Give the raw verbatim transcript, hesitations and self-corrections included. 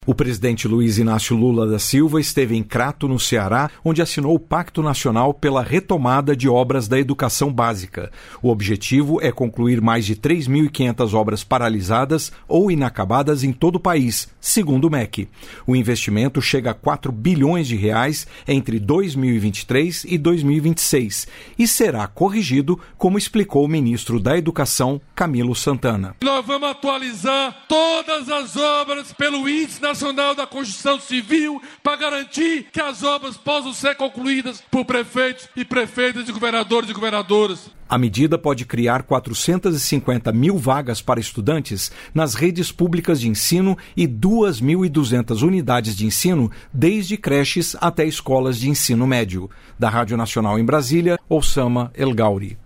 O presidente Luiz Inácio Lula da Silva esteve em Crato, no Ceará, onde assinou o Pacto Nacional pela retomada de obras da educação básica. O objetivo é concluir mais de três mil e quinhentas obras paralisadas ou inacabadas em todo o país, segundo o M E C. O investimento chega a quatro bilhões de reais entre dois mil e vinte e três e dois mil e vinte e seis e será corrigido, como explicou o ministro da Educação, Camilo Santana. Nós vamos atualizar todas as obras pelo Índice Nacional da Construção Civil para garantir que as obras possam ser concluídas por prefeitos e prefeitas e governadores e governadoras. A medida pode criar quatrocentas e cinquenta mil vagas para estudantes nas redes públicas de ensino e duas mil e duzentas unidades de ensino, desde creches até escolas de ensino médio. Da Rádio Nacional em Brasília, Oussama El Gauri.